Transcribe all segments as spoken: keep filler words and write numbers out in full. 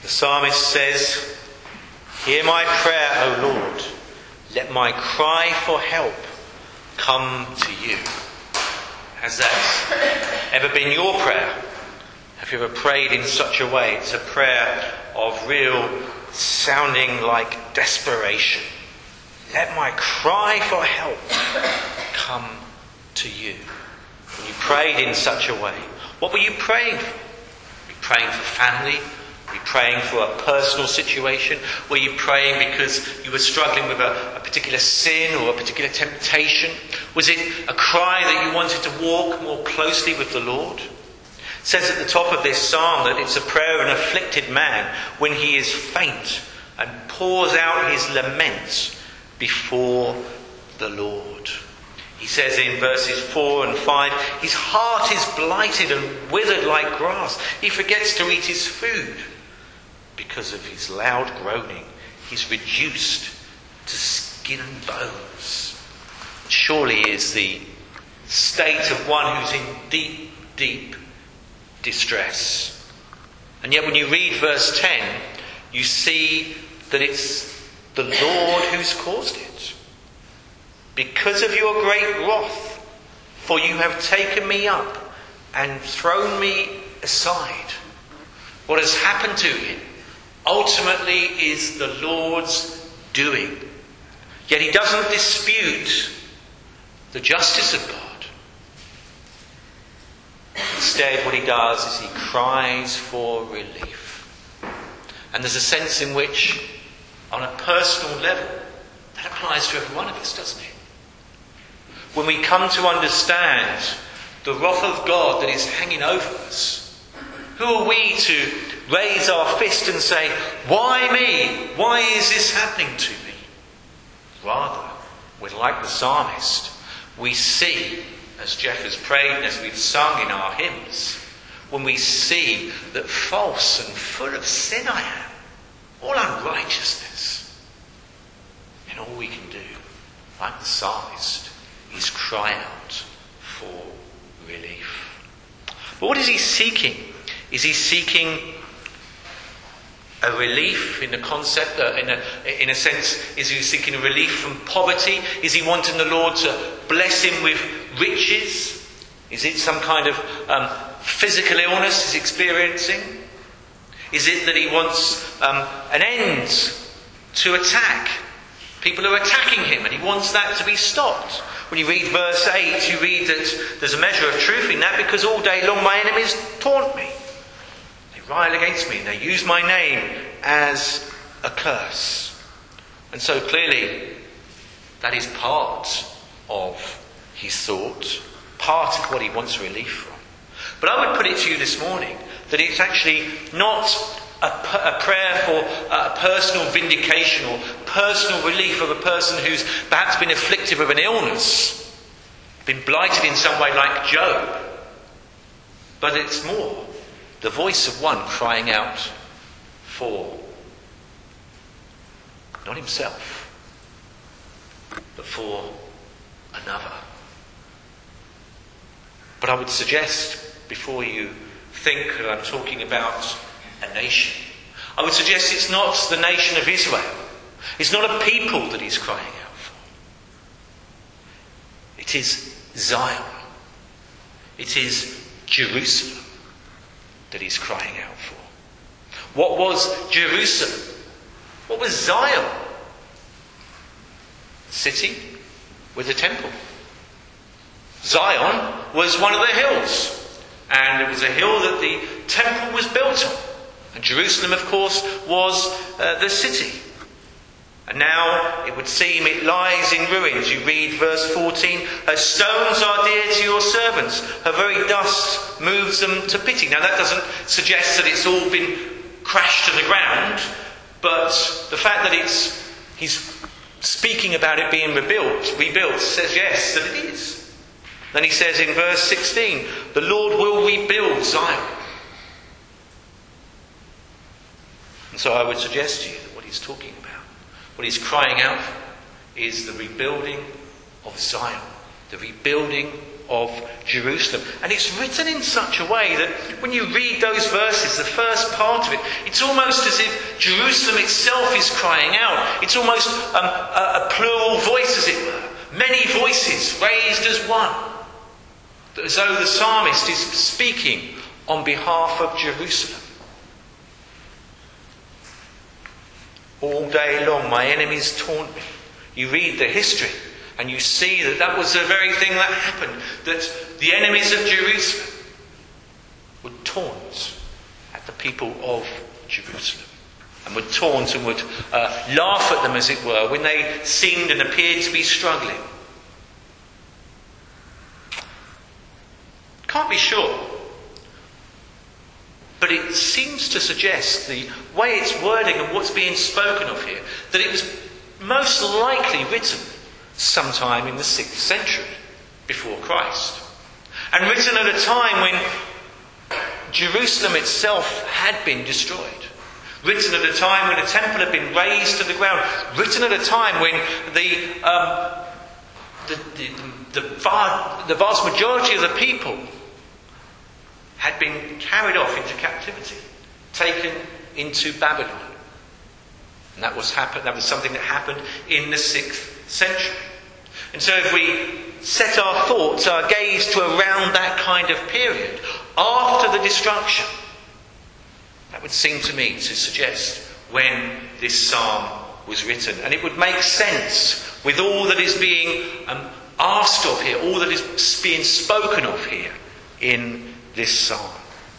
The psalmist says, "Hear my prayer, O Lord. Let my cry for help come to you." Has that ever been your prayer? Have you ever prayed in such a way? It's a prayer of real sounding like desperation. Let my cry for help come to you. When you prayed in such a way, what were you praying for? Were you praying for family? Were you praying for a personal situation? Were you praying because you were struggling with a, a particular sin or a particular temptation? Was it a cry that you wanted to walk more closely with the Lord? It says at the top of this psalm that it's a prayer of an afflicted man when he is faint and pours out his lament before the Lord. He says in verses four and five, his heart is blighted and withered like grass. He forgets to eat his food. Because of his loud groaning, he's reduced to skin and bones. Surely is the state of one who's in deep, deep distress. And yet when you read verse ten, you see that it's the Lord who's caused it. Because of your great wrath, for you have taken me up and thrown me aside. What has happened to him ultimately is the Lord's doing. Yet he doesn't dispute the justice of God. Instead, what he does is he cries for relief. And there's a sense in which, on a personal level, that applies to every one of us, doesn't it? When we come to understand the wrath of God that is hanging over us, who are we to raise our fist and say, "Why me? Why is this happening to me?" Rather, we're like the psalmist. We see, as Jeff has prayed and as we've sung in our hymns, when we see that false and full of sin I am, all unrighteousness, and all we can do, like the psalmist, is cry out for relief. But what is he seeking? Is he seeking a relief in the concept, uh, in, a, in a sense, is he seeking a relief from poverty? Is he wanting the Lord to bless him with riches? Is it some kind of um, physical illness he's experiencing? Is it that he wants um, an end to attack? People are attacking him and he wants that to be stopped. When you read verse eight, you read that there's a measure of truth in that, because all day long my enemies taunt me. They rile against me and they use my name as a curse. And so clearly that is part of his thought, part of what he wants relief from. But I would put it to you this morning that it's actually not a, a prayer for a personal vindication or personal relief of a person who's perhaps been afflicted with an illness, been blighted in some way like Job. But it's more the voice of one crying out for not himself, but for another. But I would suggest, before you think that I'm talking about a nation, I would suggest it's not the nation of Israel. It's not a people that he's crying out for. It is Zion. It is Jerusalem that he's crying out for. What was Jerusalem? What was Zion? A city with a temple. Zion was one of the hills, and it was a hill that the temple was built on. And Jerusalem, of course, was uh, the city. And now it would seem it lies in ruins. You read verse fourteen, her stones are dear to your servants, her very dust moves them to pity. Now that doesn't suggest that it's all been crashed to the ground, but the fact that it's he's speaking about it being rebuilt, rebuilt says yes, that it is. Then he says in verse sixteen, the Lord will rebuild Zion. And so I would suggest to you that what he's talking about, what he's crying out for, is the rebuilding of Zion, the rebuilding of Jerusalem. And it's written in such a way that when you read those verses, the first part of it, it's almost as if Jerusalem itself is crying out. It's almost um, a, a plural voice, as it were. Many voices raised as one. As though the psalmist is speaking on behalf of Jerusalem. All day long my enemies taunt me. You read the history and you see that that was the very thing that happened. That the enemies of Jerusalem would taunt at the people of Jerusalem. And would taunt and would uh, laugh at them, as it were, when they seemed and appeared to be struggling. Can't be sure. But it seems to suggest, the way it's wording and what's being spoken of here, that it was most likely written sometime in the sixth century before Christ. And written at a time when Jerusalem itself had been destroyed. Written at a time when the temple had been razed to the ground. Written at a time when the um, the, the, the, the vast majority of the people had been carried off into captivity, taken into Babylon. And that was happen- that was something that happened in the sixth century. And so if we set our thoughts, our gaze to around that kind of period, after the destruction, that would seem to me to suggest when this psalm was written. And it would make sense with all that is being um, asked of here, all that is being spoken of here in this psalm.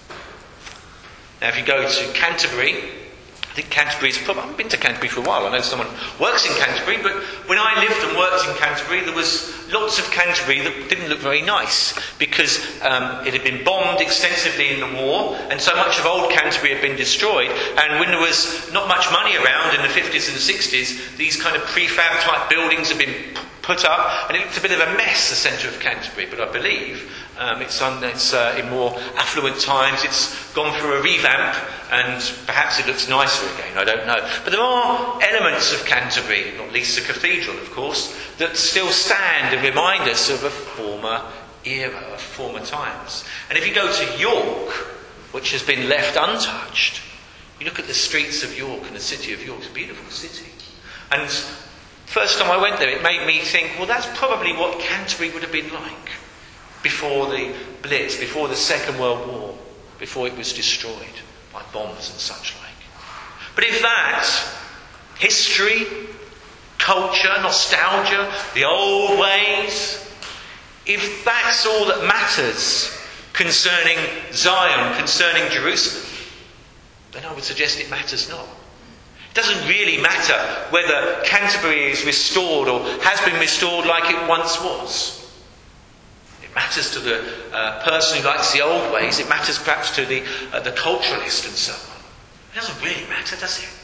Now if you go to Canterbury, I think Canterbury is probably, I haven't been to Canterbury for a while, I know someone works in Canterbury, but when I lived and worked in Canterbury, there was lots of Canterbury that didn't look very nice, because um, it had been bombed extensively in the war, and so much of old Canterbury had been destroyed, and when there was not much money around in the fifties and sixties, these kind of prefab type buildings had been put up, and it looked a bit of a mess, the centre of Canterbury, but I believe Um, it's, un, it's uh, in more affluent times, it's gone through a revamp, and perhaps it looks nicer again, I don't know. But there are elements of Canterbury, not least the cathedral, of course, that still stand and remind us of a former era, of former times. And if you go to York, which has been left untouched, you look at the streets of York and the city of York, it's a beautiful city. And first time I went there, it made me think, well, that's probably what Canterbury would have been like before the Blitz, before the Second World War, before it was destroyed by bombs and such like. But if that history, culture, nostalgia, the old ways, if that's all that matters concerning Zion, concerning Jerusalem, then I would suggest it matters not. It doesn't really matter whether Canterbury is restored or has been restored like it once was. It matters to the uh, person who likes the old ways. It matters perhaps to the uh, the culturalist and so on. It doesn't really matter, does it?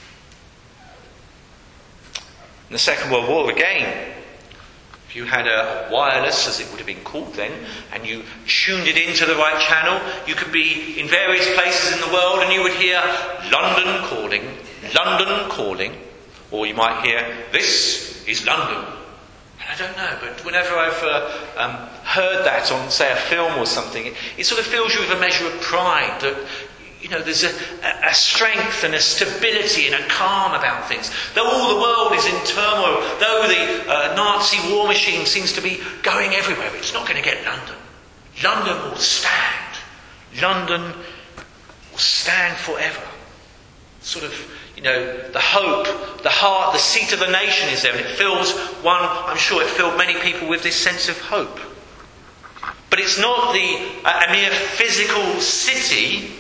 In the Second World War, again, if you had a wireless, as it would have been called then, and you tuned it into the right channel, you could be in various places in the world and you would hear London calling, London calling, or you might hear, this is London. I don't know, but whenever I've uh, um, heard that on, say, a film or something, it, it sort of fills you with a measure of pride that, you know, there's a, a strength and a stability and a calm about things. Though all the world is in turmoil, though the uh, Nazi war machine seems to be going everywhere, it's not going to get London. London will stand. London will stand forever. Sort of, you know, the hope, the heart, the seat of the nation is there, and it fills one, I'm sure it filled many people with this sense of hope. But it's not the uh, a mere physical city,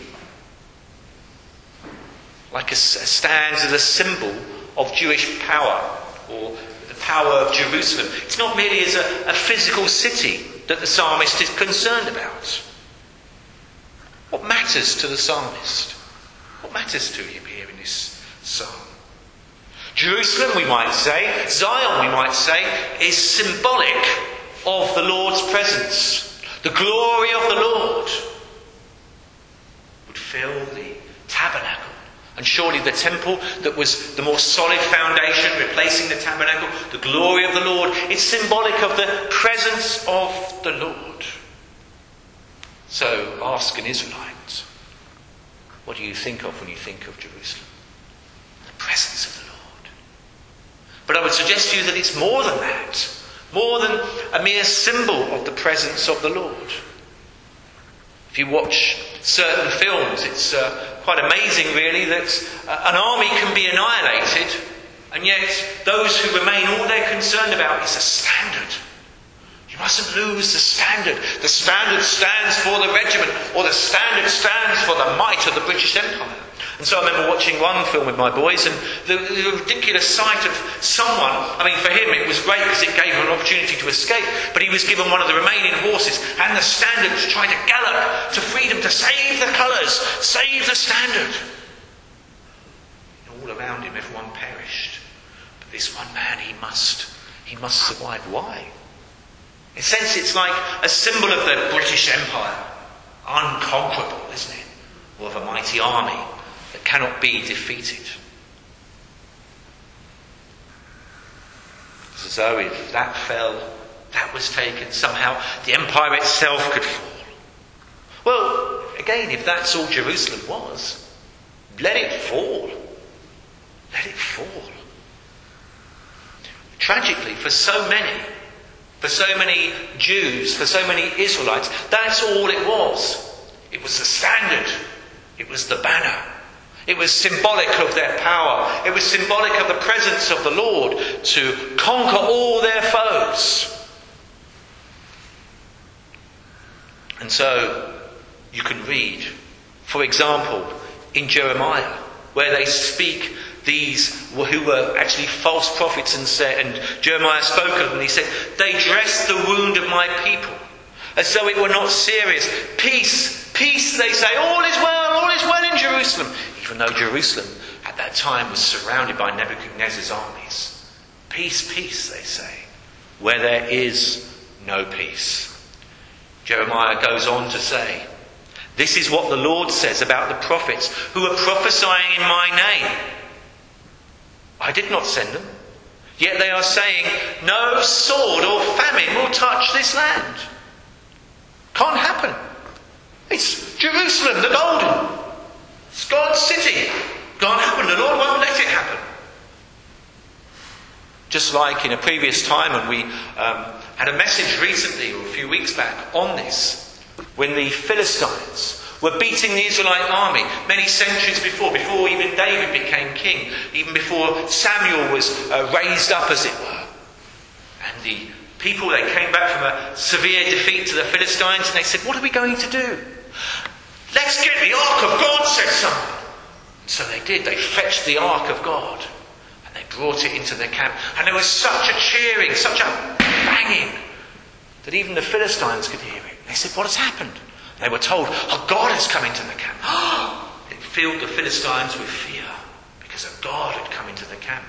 like a, stands as a symbol of Jewish power, or the power of Jerusalem. It's not merely as a, a physical city that the psalmist is concerned about. What matters to the psalmist? What matters to him here in this psalm? Jerusalem, we might say, Zion, we might say, is symbolic of the Lord's presence. The glory of the Lord would fill the tabernacle And surely the temple that was the more solid foundation, replacing the tabernacle, the glory of the Lord, is symbolic of the presence of the Lord. So ask an Israelite, what do you think of when you think of Jerusalem? The presence of the Lord. But I would suggest to you that it's more than that. More than a mere symbol of the presence of the Lord. If you watch certain films, it's uh, quite amazing really that uh, an army can be annihilated, and yet those who remain, all they're concerned about is the standard. You mustn't lose the standard. The standard stands for the regiment, or the standard stands for the might of the British Empire. And so I remember watching one film with my boys, and the, the ridiculous sight of someone, I mean for him it was great because it gave him an opportunity to escape, but he was given one of the remaining horses, and the standard was trying to gallop to freedom, to save the colours, save the standard. And all around him everyone perished. But this one man, he must, he must survive. Why? In a sense it's like a symbol of the British Empire, unconquerable, isn't it? Or of a mighty army that cannot be defeated. It's as though if that fell, that was taken, somehow the empire itself could fall. Well, again, if that's all Jerusalem was, let it fall. Let it fall. Tragically, for so many, for so many Jews, for so many Israelites, that's all it was. It was the standard. It was the banner. It was symbolic of their power. It was symbolic of the presence of the Lord to conquer all their foes. And so you can read, for example, in Jeremiah, where they speak these who were actually false prophets, and said, and Jeremiah spoke of them, and he said, they dressed the wound of my people as though it were not serious. Peace, peace, they say, all is well, all is well in Jerusalem. Even though Jerusalem at that time was surrounded by Nebuchadnezzar's armies. Peace, peace, they say, where there is no peace. Jeremiah goes on to say, this is what the Lord says about the prophets who are prophesying in my name. I did not send them, yet they are saying, no sword or famine will touch this land. Can't happen. It's Jerusalem, the golden. It's God's city. Can't happen. The Lord won't let it happen. Just like in a previous time, and we um, had a message recently, or a few weeks back, on this, when the Philistines were beating the Israelite army many centuries before, before even David became king, even before Samuel was uh, raised up, as it were. And the people, they came back from a severe defeat to the Philistines, and they said, what are we going to do? Let's get the Ark of God, said someone. So they did. They fetched the Ark of God and they brought it into their camp. And there was such a cheering, such a banging, that even the Philistines could hear it. They said, what has happened? And they were told, oh, God has come into the camp. It filled the Philistines with fear because a God had come into the camp.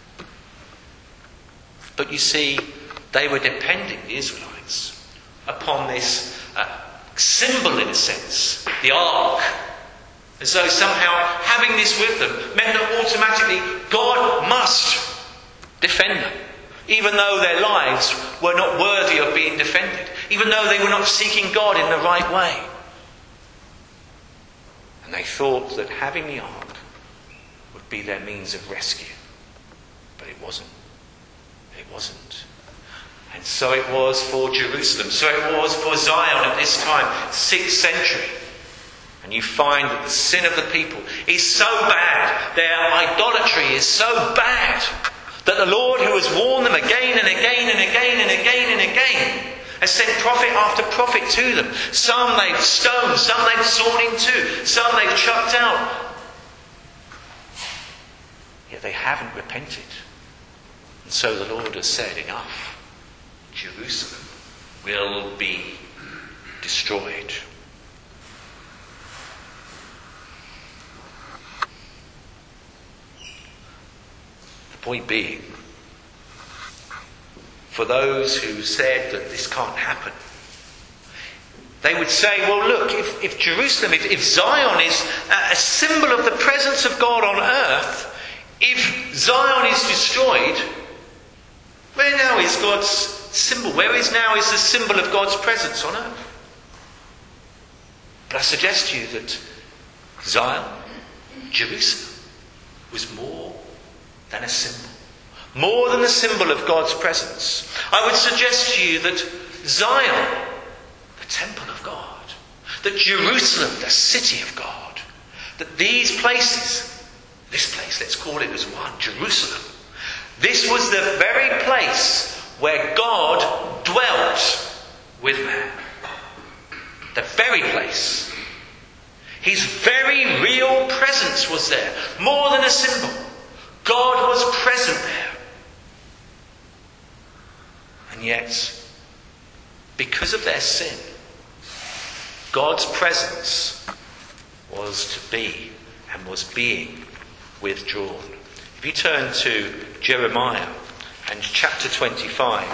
But you see, they were depending, the Israelites, upon this uh, symbol, in a sense, the ark, as though somehow having this with them meant that automatically God must defend them, even though their lives were not worthy of being defended, even though they were not seeking God in the right way. And they thought that having the ark would be their means of rescue, but it wasn't. It wasn't. And so it was for Jerusalem. So it was for Zion at this time, sixth century. And you find that the sin of the people is so bad, their idolatry is so bad, that the Lord, who has warned them again and again and again and again and again, has sent prophet after prophet to them. Some they've stoned, some they've sawn in two, some they've chucked out. Yet they haven't repented. And so the Lord has said, enough. Jerusalem will be destroyed. The point being, for those who said that this can't happen, They would say, well, look, if, if Jerusalem, if, if Zion is a symbol of the presence of God on earth, if Zion is destroyed, where now is God's symbol? Where is now is the symbol of God's presence on earth? But I suggest to you that Zion, Jerusalem, was more than a symbol. More than a symbol of God's presence. I would suggest to you that Zion, the temple of God, that Jerusalem, the city of God, that these places, this place, let's call it as one, Jerusalem, this was the very place where God dwelt with man. The very place. His very real presence was there. More than a symbol. God was present there. And yet, because of their sin, God's presence was to be and was being withdrawn. If you turn to Jeremiah and chapter twenty-five.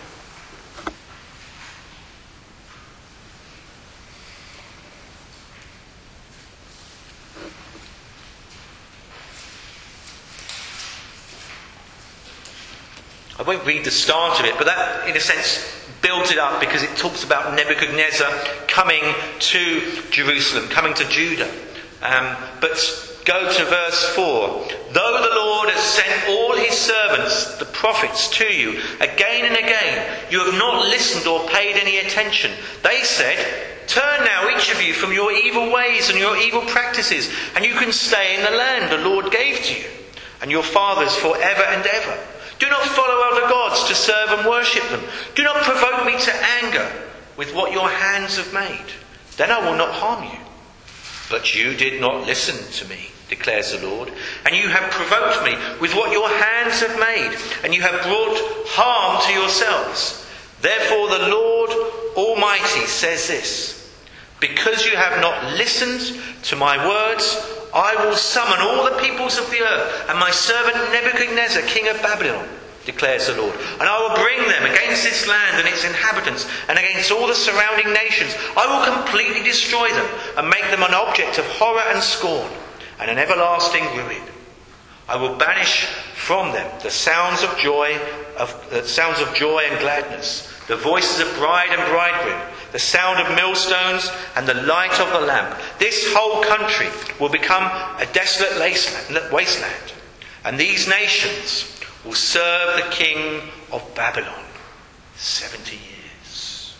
I won't read the start of it, but that, in a sense, builds it up because it talks about Nebuchadnezzar coming to Jerusalem, coming to Judah. Um, but go to verse four. Though the Lord has sent all his servants, the prophets, to you, again and again, you have not listened or paid any attention. They said, turn now each of you from your evil ways and your evil practices, and you can stay in the land the Lord gave to you, and your fathers forever and ever. Do not follow other gods to serve and worship them. Do not provoke me to anger with what your hands have made. Then I will not harm you. But you did not listen to me, declares the Lord, and you have provoked me with what your hands have made, and you have brought harm to yourselves. Therefore the Lord Almighty says this, because you have not listened to my words, I will summon all the peoples of the earth and my servant Nebuchadnezzar, king of Babylon, declares the Lord. And I will bring them against this land and its inhabitants and against all the surrounding nations. I will completely destroy them and make them an object of horror and scorn and an everlasting ruin. I will banish from them the sounds of joy, of uh, sounds of joy and gladness, the voices of bride and bridegroom, the sound of millstones and the light of the lamp. This whole country will become a desolate wasteland, and these nations will serve the king of Babylon seventy years.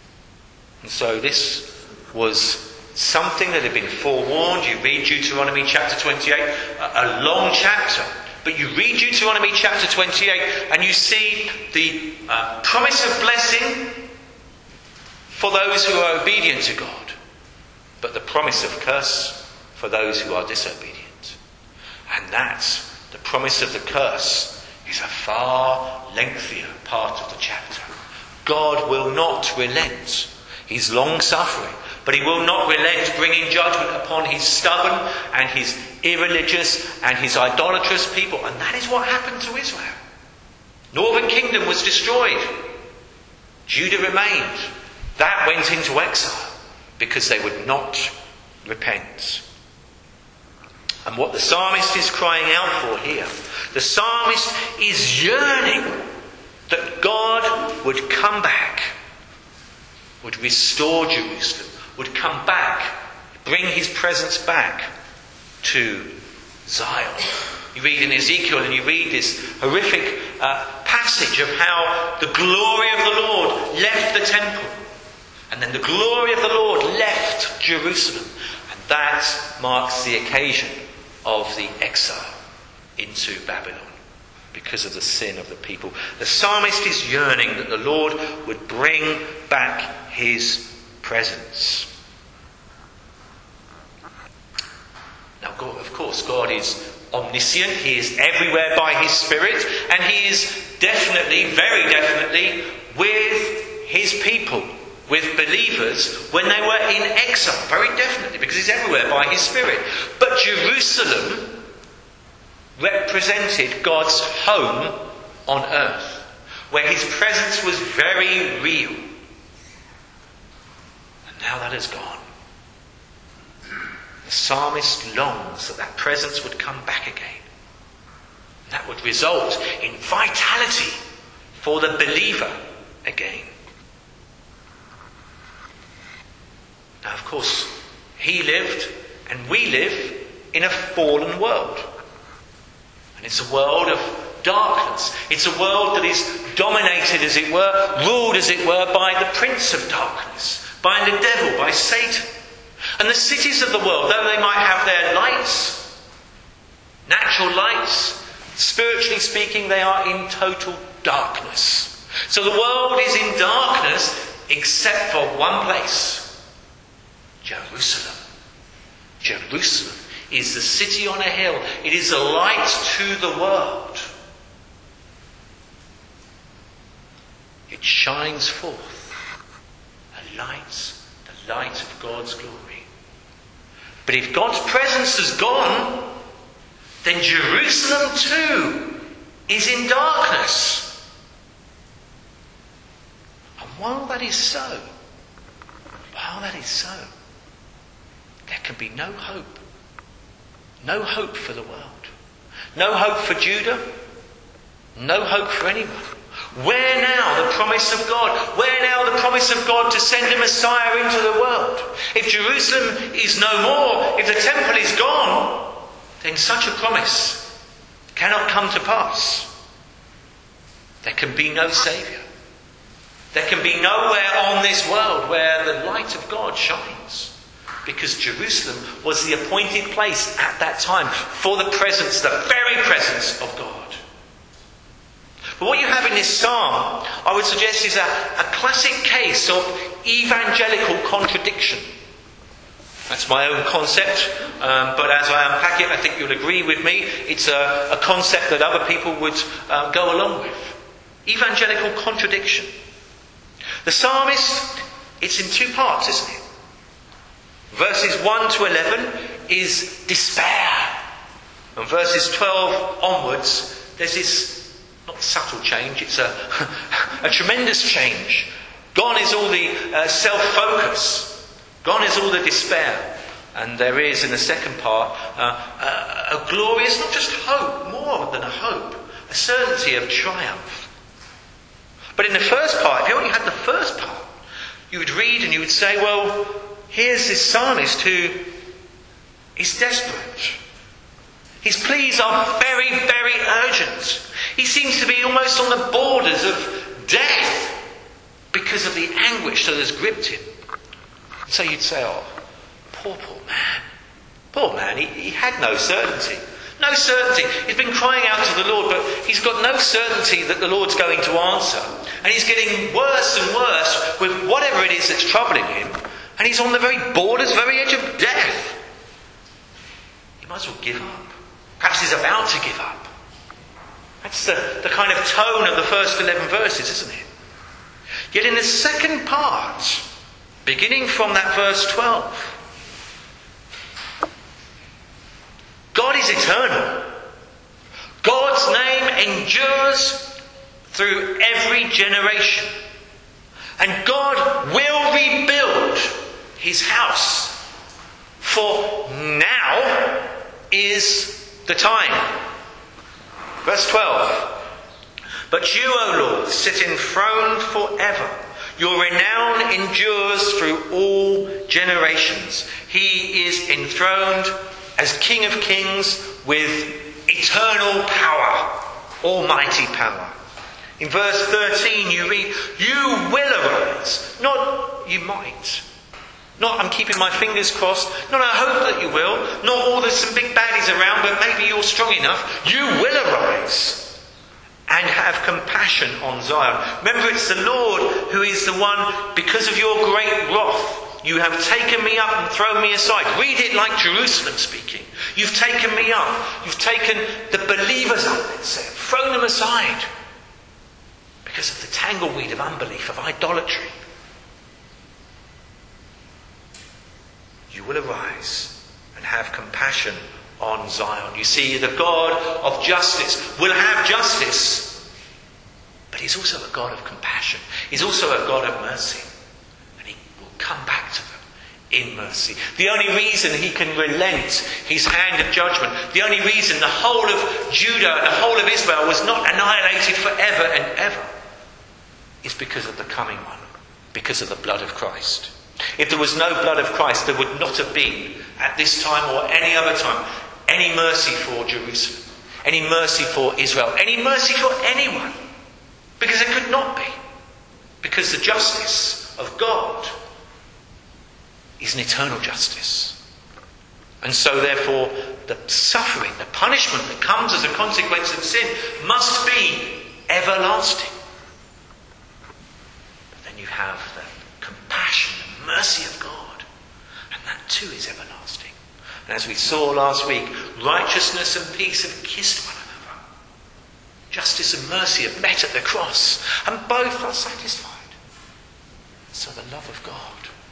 And so this was something that had been forewarned. You read Deuteronomy chapter twenty-eight, a long chapter. But you read Deuteronomy chapter twenty-eight and you see the uh, promise of blessing for those who are obedient to God, but the promise of curse for those who are disobedient. And that, the promise of the curse, is a far lengthier part of the chapter. God will not relent. He's long-suffering, but he will not relent bringing judgment upon his stubborn and his irreligious and his idolatrous people. And that is what happened to Israel. Northern kingdom was destroyed. Judah remained. That went into exile because they would not repent. And what the psalmist is crying out for here, the psalmist is yearning that God would come back, would restore Jerusalem, would come back, bring his presence back to Zion. You read in Ezekiel and you read this horrific uh, passage of how the glory of the Lord left the temple. And then the glory of the Lord left Jerusalem. And that marks the occasion of the exile into Babylon because of the sin of the people. The psalmist is yearning that the Lord would bring back his presence. Now, God, of course, God is omniscient. He is everywhere by his Spirit. And he is definitely, very definitely, with his people, with believers when they were in exile, very definitely, because he's everywhere by his Spirit. But Jerusalem represented God's home on earth, where his presence was very real. And Now that has gone. The psalmist longs that that presence would come back again. That would result in vitality for the believer again. Now, of course, he lived and we live in a fallen world. And it's a world of darkness. It's a world that is dominated, as it were, ruled, as it were, by the prince of darkness, by the devil, by Satan. And the cities of the world, though they might have their lights, natural lights, spiritually speaking, they are in total darkness. So the world is in darkness except for one place. Jerusalem. Jerusalem is the city on a hill. It is a light to the world. It shines forth a light, the light of God's glory. But if God's presence has gone, then Jerusalem too is in darkness. And while that is so, while that is so, there can be no hope. No hope for the world. No hope for Judah. No hope for anyone. Where now the promise of God? Where now the promise of God to send a Messiah into the world? If Jerusalem is no more, if the temple is gone, then such a promise cannot come to pass. There can be no Saviour. There can be nowhere on this world where the light of God shines. Because Jerusalem was the appointed place at that time for the presence, the very presence of God. But what you have in this psalm, I would suggest, is a, a classic case of evangelical contradiction. That's my own concept, um, but as I unpack it, I think you'll agree with me, it's a, a concept that other people would uh, go along with. Evangelical contradiction. The psalmist, it's in two parts, isn't it? Verses one to eleven is despair. And verses twelve onwards, there's this, not subtle change, it's a, a tremendous change. Gone is all the uh, self-focus. Gone is all the despair. And there is, in the second part, uh, a, a glorious, not just hope, more than a hope, a certainty of triumph. But in the first part, if you only had the first part, you would read and you would say, well, here's this psalmist who is desperate. His pleas are very, very urgent. He seems to be almost on the borders of death because of the anguish that has gripped him. So you'd say, oh, poor, poor man. Poor man, he, he had no certainty. No certainty. He's been crying out to the Lord, but he's got no certainty that the Lord's going to answer. And he's getting worse and worse with whatever it is that's troubling him. And he's on the very borders, very edge of death. He might as well give up. Perhaps he's about to give up. That's the, the kind of tone of the first eleven verses, isn't it? Yet in the second part, beginning from that verse twelve, God is eternal. God's name endures through every generation. And God will rebuild his house. For now is the time. Verse twelve. But you, O Lord, sit enthroned forever. Your renown endures through all generations. He is enthroned as King of Kings with eternal power, almighty power. In verse thirteen you read, you will arise. Not you might. Not I'm keeping my fingers crossed. Not I hope that you will. Not all there's some big baddies around, but maybe you're strong enough. You will arise and have compassion on Zion. Remember, it's the Lord who is the one, because of your great wrath, you have taken me up and thrown me aside. Read it like Jerusalem speaking. You've taken me up. You've taken the believers up, let's say, thrown them aside because of the tangleweed of unbelief, of idolatry. You will arise and have compassion on Zion. You see, the God of justice will have justice, but he's also a God of compassion. He's also a God of mercy, and he will come back to them. in mercy. The only reason he can relent his hand of judgment, the only reason the whole of Judah and the whole of Israel was not annihilated forever and ever, is because of the coming one, because of the blood of Christ. If there was no blood of Christ, there would not have been, at this time or any other time, any mercy for Jerusalem, any mercy for Israel, any mercy for anyone. Because there could not be. Because the justice of God is an eternal justice. And so therefore, the suffering, the punishment that comes as a consequence of sin must be everlasting. But then you have the compassion and mercy of God. And that too is everlasting. And as we saw last week, righteousness and peace have kissed one another. Justice and mercy have met at the cross. And both are satisfied. So the love of God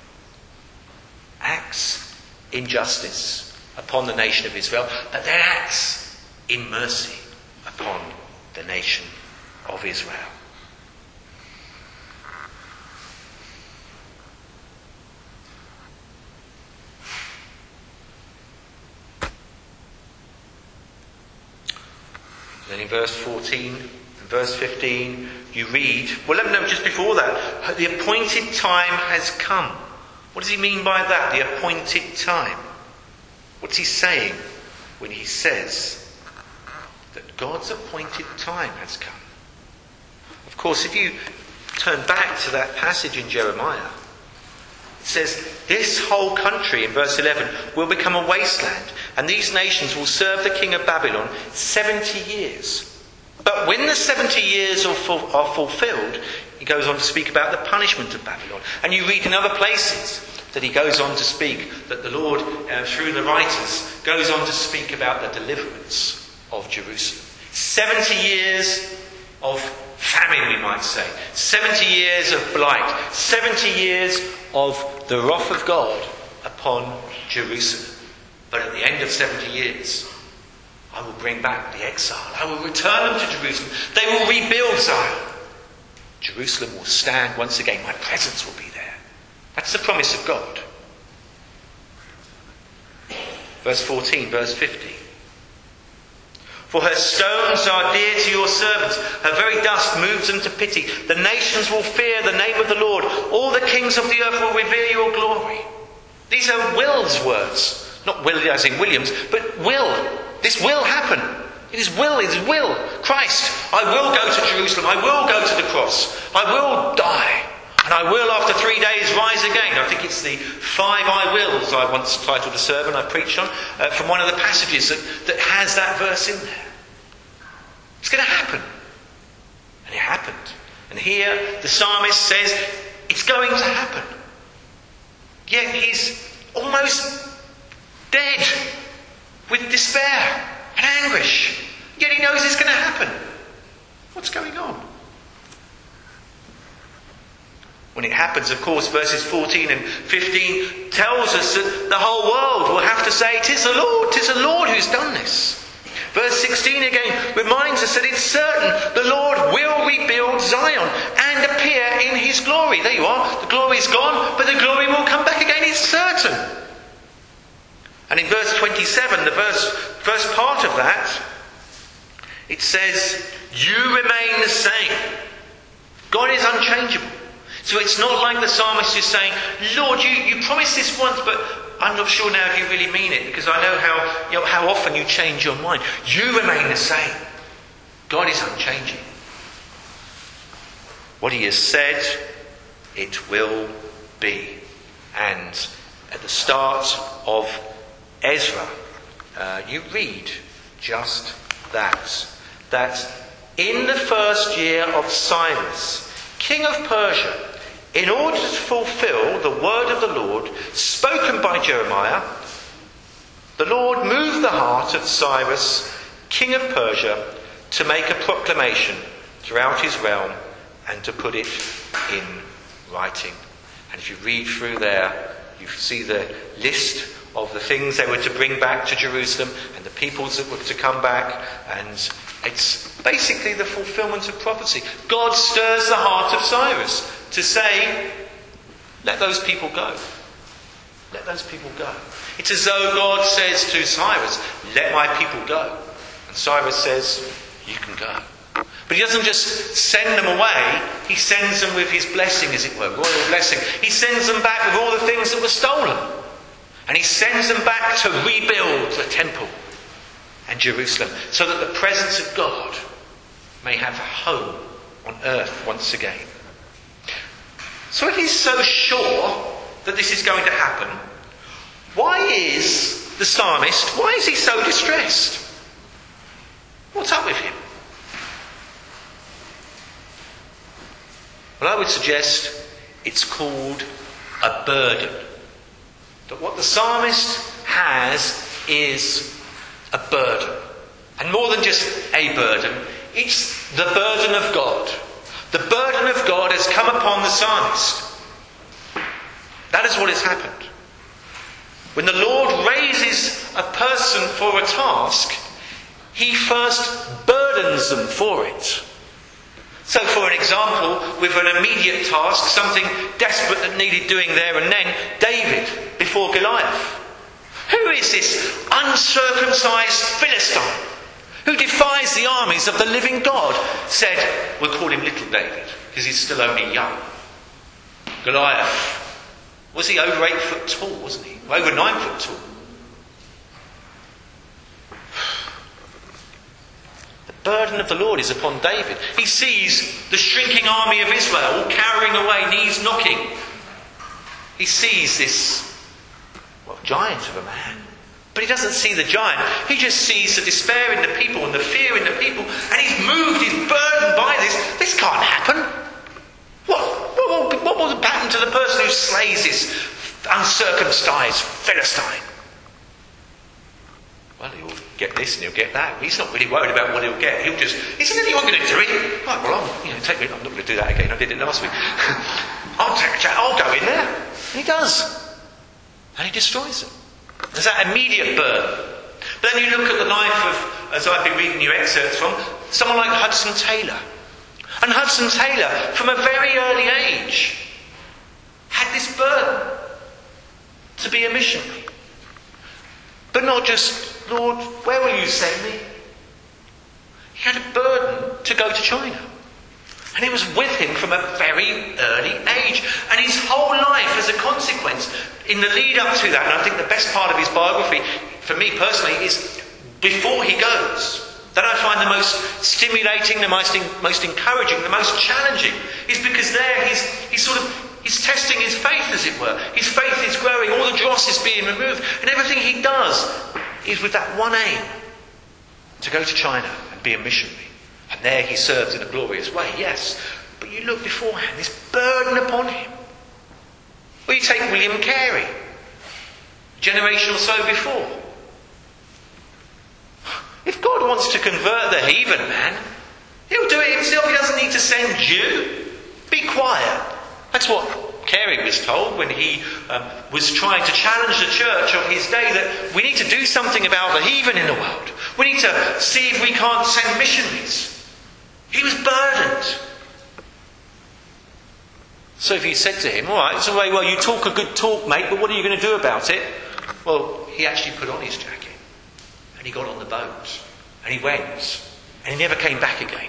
acts in justice upon the nation of Israel, but then acts in mercy upon the nation of Israel. Then in verse fourteen and verse fifteen you read, well, let me know just before that, the appointed time has come. What does he mean by that, the appointed time? What's he saying when he says that God's appointed time has come? Of course, if you turn back to that passage in Jeremiah, it says, this whole country, in verse eleven, will become a wasteland, and these nations will serve the king of Babylon seventy years. But when the seventy years are, full, are fulfilled, he goes on to speak about the punishment of Babylon. And you read in other places that he goes on to speak, that the Lord, uh, through the writers, goes on to speak about the deliverance of Jerusalem. seventy years of famine, we might say. seventy years of blight. seventy years of the wrath of God upon Jerusalem. But at the end of seventy years, I will bring back the exile. I will return them to Jerusalem. They will rebuild Zion. Jerusalem will stand once again. My presence will be there. That's the promise of God. Verse fourteen, verse fifteen. For her stones are dear to your servants. Her very dust moves them to pity. The nations will fear the name of the Lord. All the kings of the earth will revere your glory. These are Will's words. Not Will as in Williams, but will. This will happen. It is will, it is will. Christ, I will go to Jerusalem. I will go to the cross. I will die. And I will, after three days, rise again. I think it's the five I wills I once titled a sermon I preached on, uh, from one of the passages that, that has that verse in there. It's going to happen. And it happened. And here the psalmist says it's going to happen. Yet he's almost dead with despair and anguish. Yet he knows it's going to happen. What's going on? When it happens, of course, verses fourteen and fifteen tells us that the whole world will have to say, "'Tis the Lord, 'tis the Lord who's done this." Verse sixteen again reminds us that it's certain the Lord will rebuild Zion and appear in his glory. There you are. The glory's gone, but the glory will come back again. It's certain. And in verse twenty-seven, the verse, first part of that, it says, "You remain the same." God is unchangeable. So it's not like the psalmist is saying, "Lord, you, you promised this once, but I'm not sure now if you really mean it, because I know how, you know, how often you change your mind." You remain the same. God is unchanging. What he has said, it will be. And at the start of Ezra, uh, you read just that. That in the first year of Cyrus, king of Persia, in order to fulfill the word of the Lord spoken by Jeremiah, the Lord moved the heart of Cyrus, king of Persia, to make a proclamation throughout his realm and to put it in writing. And if you read through there, you see the list of the things they were to bring back to Jerusalem and the peoples that were to come back, and it's basically the fulfillment of prophecy. God stirs the heart of Cyrus to say, let those people go. Let those people go. It's as though God says to Cyrus, let my people go. And Cyrus says, you can go. But he doesn't just send them away, he sends them with his blessing, as it were, royal blessing. He sends them back with all the things that were stolen. And he sends them back to rebuild the temple and Jerusalem, so that the presence of God may have a home on earth once again. So if he's so sure that this is going to happen, why is the psalmist, why is he so distressed? What's up with him? Well, I would suggest it's called a burden. That what the psalmist has is a burden. And more than just a burden, it's the burden of God. The burden of God has come upon the psalmist. That is what has happened. When the Lord raises a person for a task, he first burdens them for it. So, for an example, with an immediate task, something desperate that needed doing there and then, David before Goliath. Who is this uncircumcised Philistine who defies the armies of the living God? Said, we'll call him Little David, because he's still only young. Goliath, was he over eight foot tall, wasn't he? Over nine foot tall. The burden of the Lord is upon David. He sees the shrinking army of Israel all cowering away, knees knocking. He sees this, well, giant of a man. But he doesn't see the giant. He just sees the despair in the people and the fear in the people. And he's moved, he's burdened by this. This can't happen. What, what, what will happen to the person who slays this uncircumcised Philistine? Well, he'll get this and he'll get that. He's not really worried about what he'll get. He'll just, isn't anyone going to do it? Right, well, I'm, you know, take me, I'm not going to do that again. I did it last week. I'll take a chat. I'll go in there. And he does. And he destroys them. There's that immediate burden. But then you look at the life of, as I've been reading you excerpts from, someone like Hudson Taylor. And Hudson Taylor, from a very early age, had this burden to be a missionary. But not just, Lord, where will you send me? He had a burden to go to China. And it was with him from a very early age. And his whole life, as a consequence, in the lead up to that, and I think the best part of his biography, for me personally, is before he goes. That I find the most stimulating, the most, most encouraging, the most challenging, is because there he's, he's sort of, he's testing his faith, as it were. His faith is growing, all the dross is being removed, and everything he does is with that one aim, to go to China and be a missionary. And there he serves in a glorious way, yes. But you look beforehand, this burden upon him. Well, you take William Carey, a generation or so before. If God wants to convert the heathen man, he'll do it himself. He doesn't need to send you. Be quiet. That's what Carey was told when he um, was trying to challenge the church of his day, that we need to do something about the heathen in the world. We need to see if we can't send missionaries. He was burdened. So if you said to him, all right, so well, you talk a good talk, mate, but what are you going to do about it? Well, he actually put on his jacket. And he got on the boat. And he went. And he never came back again.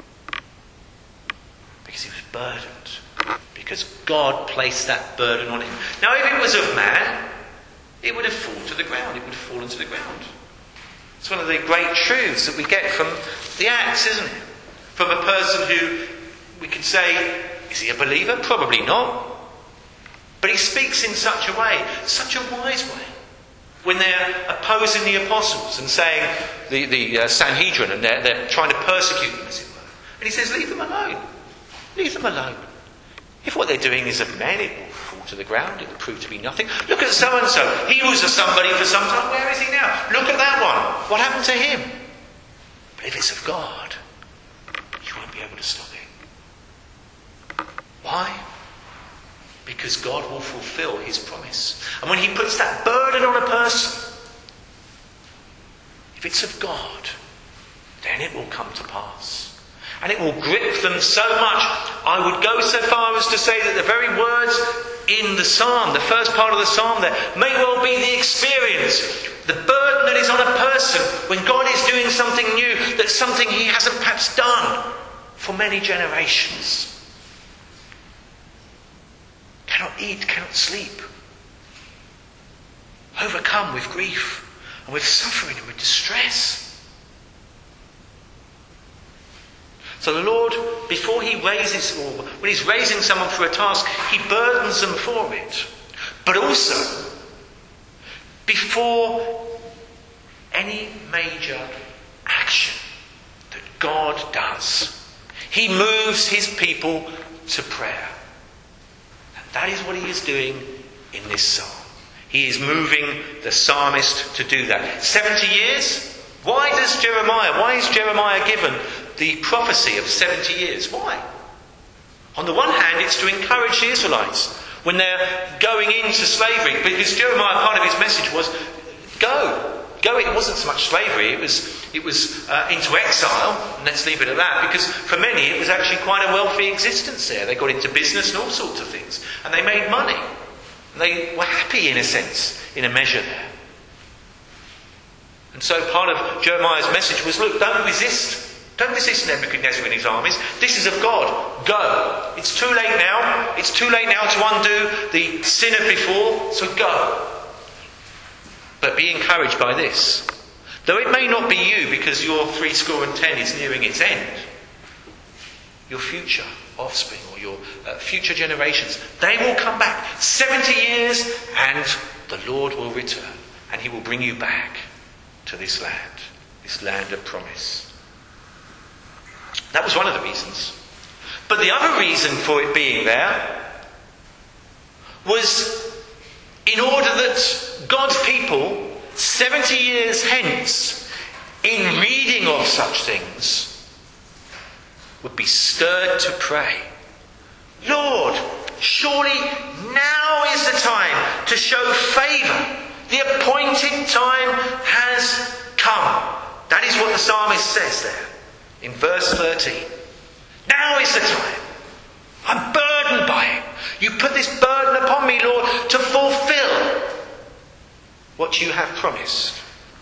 Because he was burdened. Because God placed that burden on him. Now, if it was of man, it would have fallen to the ground. It would have fallen to the ground. It's one of the great truths that we get from the Acts, isn't it? From a person who, we could say, is he a believer? Probably not. But he speaks in such a way, such a wise way. When they're opposing the apostles and saying, the, the uh, Sanhedrin, and they're, they're trying to persecute them, as it were. And he says, leave them alone. Leave them alone. If what they're doing is of men, it will fall to the ground. It will prove to be nothing. Look at so-and-so. He was a somebody for some time. Where is he now? Look at that one. What happened to him? But if it's of God, you won't be able to stop it. Why? Because God will fulfill his promise. And when he puts that burden on a person, if it's of God, then it will come to pass. And it will grip them so much. I would go so far as to say that the very words in the psalm, the first part of the psalm there, may well be the experience, the burden that is on a person when God is doing something new, that's something he hasn't perhaps done for many generations. Cannot eat, cannot sleep. Overcome with grief and with suffering and with distress. So the Lord, before he raises, or when he's raising someone for a task, he burdens them for it. But also, before any major action that God does, he moves his people to prayer. And that is what he is doing in this psalm. He is moving the psalmist to do that. seventy years? Why does Jeremiah, why is Jeremiah given the prophecy of seventy years? Why? On the one hand, it's to encourage the Israelites when they're going into slavery, because Jeremiah, part of his message was, go, go. It wasn't so much slavery, it was it was uh, into exile, and let's leave it at that, because for many it was actually quite a wealthy existence there. They got into business and all sorts of things, and they made money. And they were happy, in a sense, in a measure there. And so part of Jeremiah's message was, look, don't resist. Don't resist Nebuchadnezzar and his armies. This is of God. Go. It's too late now. It's too late now to undo the sin of before, so go. But be encouraged by this. Though it may not be you, because your three score and ten is nearing its end, your future offspring or your uh, future generations, they will come back. seventy years and the Lord will return and he will bring you back to this land, this land of promise. That was one of the reasons. But the other reason for it being there was in order that God's people, seventy years hence, in reading of such things, would be stirred to pray. Lord, surely now is the time to show favour. The appointed time has come. That is what the psalmist says there in verse thirteen. Now is the time. I'm burdened by it. You put this burden upon me, Lord, to fulfil what you have promised.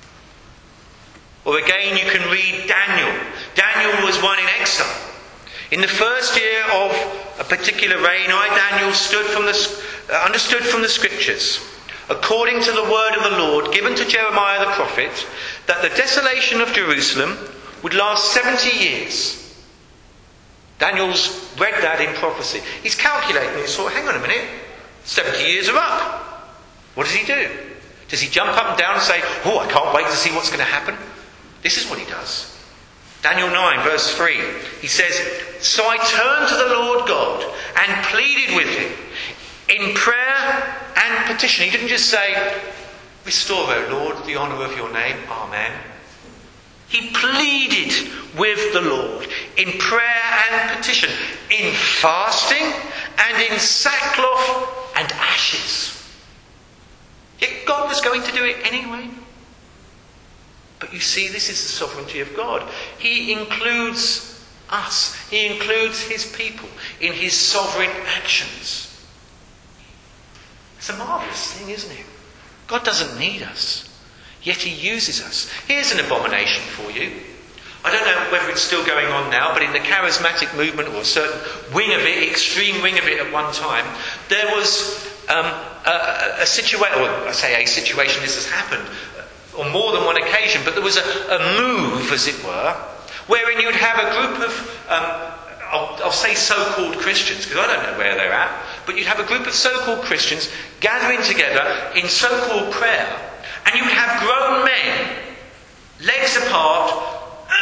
Or again, you can read Daniel. Daniel was one in exile. In the first year of a particular reign, I, Daniel, stood from the, uh, understood from the scriptures, according to the word of the Lord given to Jeremiah the prophet, that the desolation of Jerusalem would last seventy years. Daniel's read that in prophecy. He's calculating. He's thought, hang on a minute, seventy years are up. What does he do? Does he jump up and down and say, oh, I can't wait to see what's going to happen? This is what he does. Daniel nine, verse three. He says, so I turned to the Lord God and pleaded with him in prayer and petition. He didn't just say, restore, O Lord, the honour of your name. Amen. He pleaded with the Lord in prayer and petition, in fasting and in sackcloth and ashes. Yet God was going to do it anyway. But you see, this is the sovereignty of God. He includes us. He includes his people in his sovereign actions. It's a marvellous thing, isn't it? God doesn't need us, yet he uses us. Here's an abomination for you. I don't know whether it's still going on now, but in the charismatic movement, or a certain wing of it, extreme wing of it at one time, there was um, a, a situation, or I say a situation, this has happened on more than one occasion, but there was a, a move, as it were, wherein you'd have a group of, um, I'll, I'll say so-called Christians, because I don't know where they're at, but you'd have a group of so-called Christians gathering together in so-called prayer, and you would have grown men, legs apart.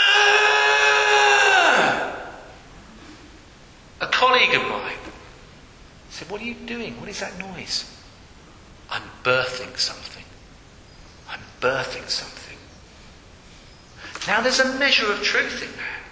A colleague of mine said, what are you doing? What is that noise? I'm birthing something. I'm birthing something. Now there's a measure of truth in that.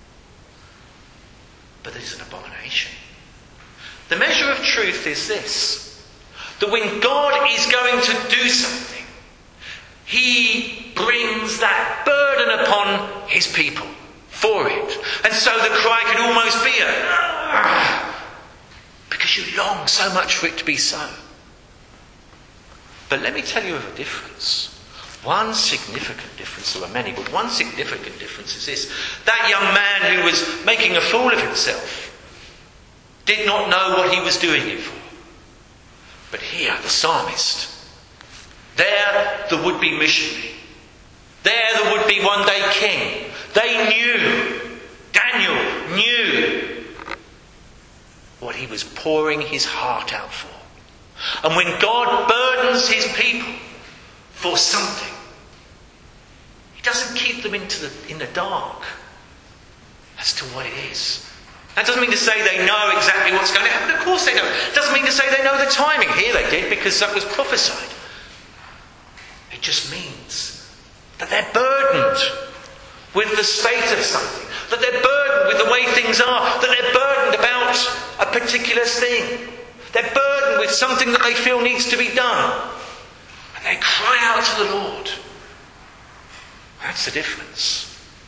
But there's an abomination. The measure of truth is this: that when God is going to do something, he brings that burden upon his people for it. And so the cry could almost be a, because because you long so much for it to be so. But let me tell you of a difference. One significant difference, there are many, but one significant difference is this. That young man who was making a fool of himself did not know what he was doing it for. But here, the psalmist, there the would-be missionary, there the would-be one-day king, they knew, Daniel knew what he was pouring his heart out for. And when God burdens his people for something, he doesn't keep them into the, in the dark as to what it is. That doesn't mean to say they know exactly what's going to happen. Of course they don't. It doesn't mean to say they know the timing. Here they did, because that was prophesied. It just means that they're burdened with the state of something, that they're burdened with the way things are, that they're burdened about a particular thing. They're burdened with something that they feel needs to be done. And they cry out to the Lord. That's the difference.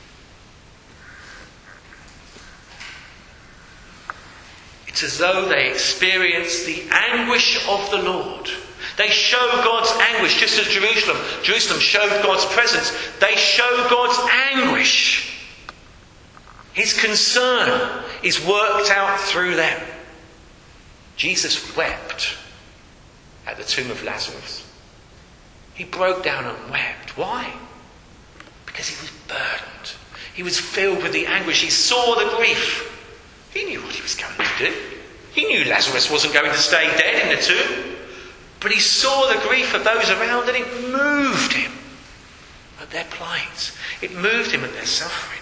It's as though they experience the anguish of the Lord. They show God's anguish, just as Jerusalem, Jerusalem showed God's presence. They show God's anguish. His concern is worked out through them. Jesus wept at the tomb of Lazarus. He broke down and wept. Why? Because he was burdened. He was filled with the anguish. He saw the grief. He knew what he was going to do. He knew Lazarus wasn't going to stay dead in the tomb. But he saw the grief of those around, and it moved him at their plight. It moved him at their suffering.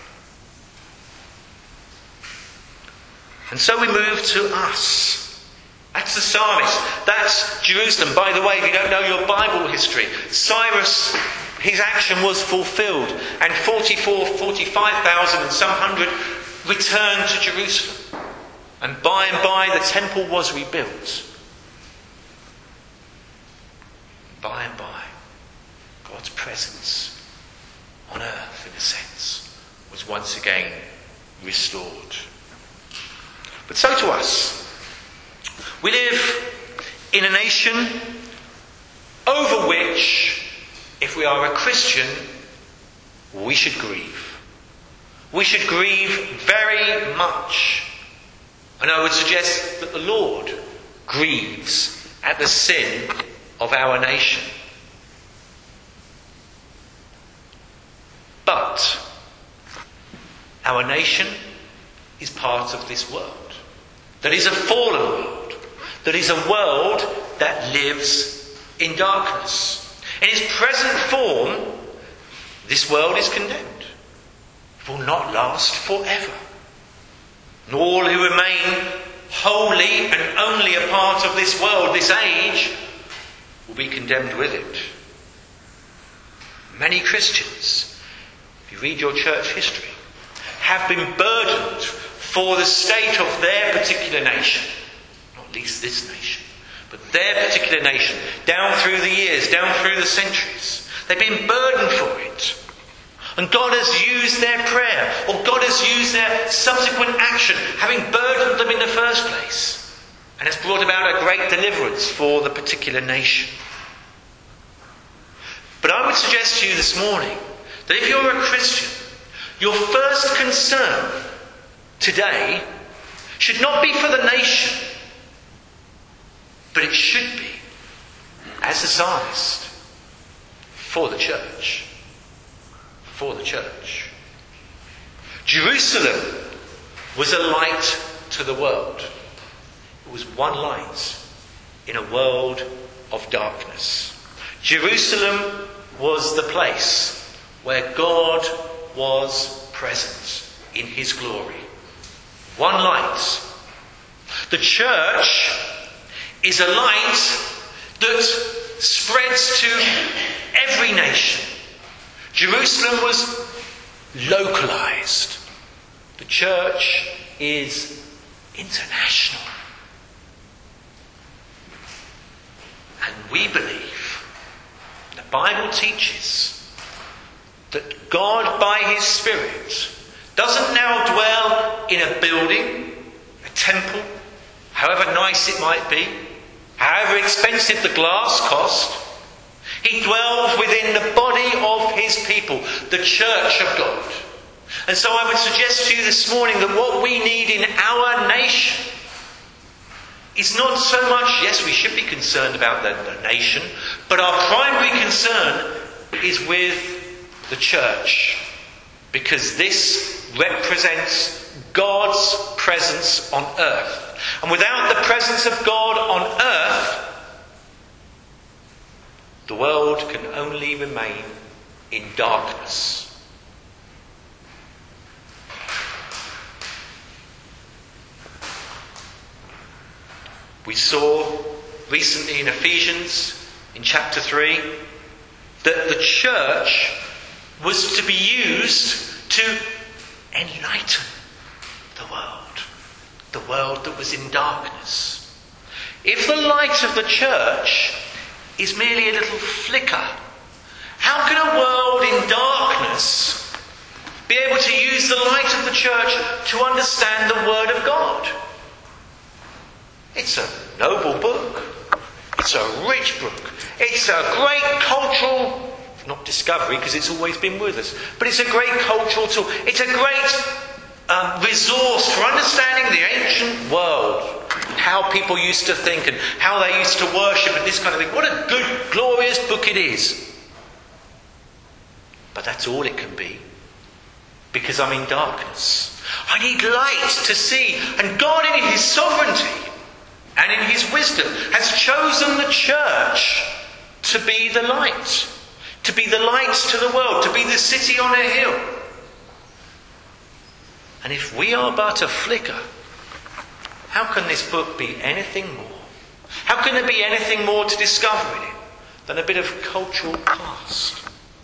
And so we move to us. That's the psalmist. That's Jerusalem. By the way, if you don't know your Bible history, Cyrus, his action was fulfilled, and forty-four, forty-five thousand and some hundred returned to Jerusalem. And by and by the temple was rebuilt. By and by, God's presence on earth, in a sense, was once again restored. But so to us. We live in a nation over which, if we are a Christian, we should grieve. We should grieve very much. And I would suggest that the Lord grieves at the sin of our nation. But our nation is part of this world. That is a fallen world. That is a world that lives in darkness. In its present form, this world is condemned. It will not last forever. And all who remain wholly and only a part of this world, this age, will be condemned with it. Many Christians, if you read your church history, have been burdened for the state of their particular nation. Not least this nation, but their particular nation, down through the years, down through the centuries. They've been burdened for it. And God has used their prayer, or God has used their subsequent action, having burdened them in the first place, and has brought about a great deliverance for the particular nation. But I would suggest to you this morning that if you're a Christian, your first concern today should not be for the nation, but it should be, as the psalmist, for the church. For the church. Jerusalem was a light to the world. It was one light in a world of darkness. Jerusalem was the place where God was present in his glory. One light. The church is a light that spreads to every nation. Jerusalem was localized. The church is international. And we believe, the Bible teaches, that God by his Spirit doesn't now dwell in a building, a temple, however nice it might be, however expensive the glass cost. He dwells within the body of his people, the church of God. And so I would suggest to you this morning that what we need in our nation is not so much, yes, we should be concerned about the, the nation, but our primary concern is with the church. Because this represents God's presence on earth. And without the presence of God on earth, the world can only remain in darkness. We saw recently in Ephesians, in chapter three, that the church was to be used to enlighten the world. The world that was in darkness. If the light of the church is merely a little flicker, how can a world in darkness be able to use the light of the church to understand the Word of God? It's a noble book. It's a rich book. It's a great cultural, not discovery because it's always been with us, but it's a great cultural tool. It's a great um, resource for understanding the ancient world. How people used to think and how they used to worship and this kind of thing. What a good, glorious book it is. But that's all it can be. Because I'm in darkness. I need light to see. And God in His sovereignty and in His wisdom has chosen the church to be the light. To be the light to the world. To be the city on a hill. And if we are but a flicker, how can this book be anything more? How can there be anything more to discover in it than a bit of cultural past?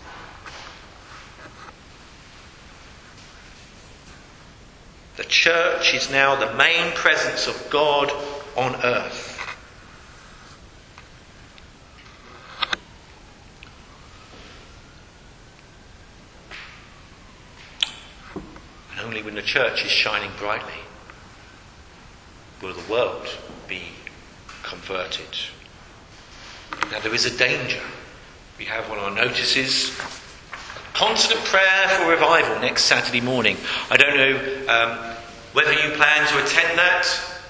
The church is now the main presence of God on earth. And only when the church is shining brightly will the world be converted. Now there is a danger. We have on our notices constant prayer for revival next Saturday morning. I don't know um, whether you plan to attend that,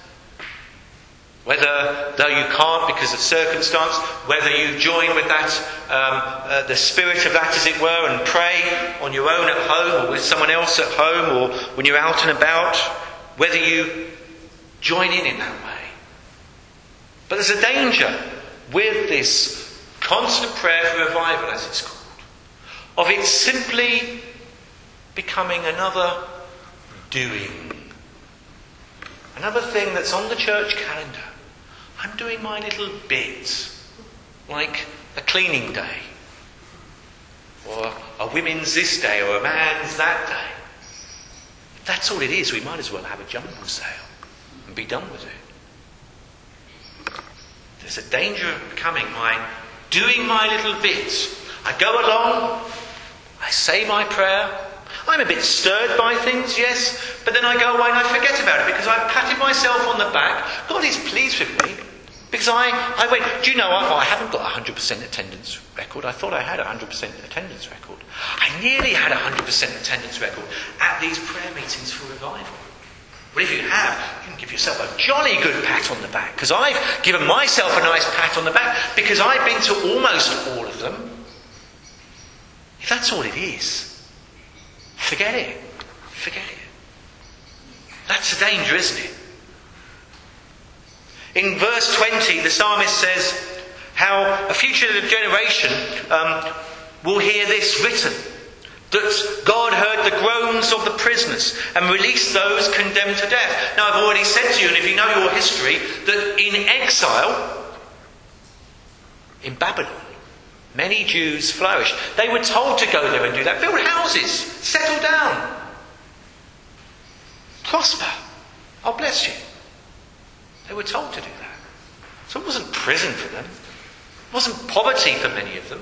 whether, though you can't because of circumstance, whether you join with that, um, uh, the spirit of that as it were, and pray on your own at home or with someone else at home or when you're out and about, whether you join in in that way. But there's a danger with this constant prayer for revival, as it's called, of it simply becoming another doing. Another thing that's on the church calendar. I'm doing my little bit, like a cleaning day, or a women's this day, or a man's that day. If that's all it is, we might as well have a jumble sale and be done with it. There's a danger of becoming my doing my little bit. I go along, I say my prayer, I'm a bit stirred by things, yes, but then I go away and I forget about it because I've patted myself on the back. God is pleased with me because I, I went, do you know what? Oh, I haven't got a one hundred percent attendance record. I thought I had a one hundred percent attendance record. I nearly had a one hundred percent attendance record at these prayer meetings for revival. Well, if you have, you can give yourself a jolly good pat on the back because I've given myself a nice pat on the back because I've been to almost all of them. If that's all it is, forget it. Forget it. That's the danger, isn't it? In verse twenty, the psalmist says how a future generation um, will hear this written, that God heard the groans of the prisoners and released those condemned to death. Now, I've already said to you, and if you know your history, that in exile, in Babylon, many Jews flourished. They were told to go there and do that. Build houses. Settle down. Prosper. I'll bless you. They were told to do that. So it wasn't prison for them. It wasn't poverty for many of them.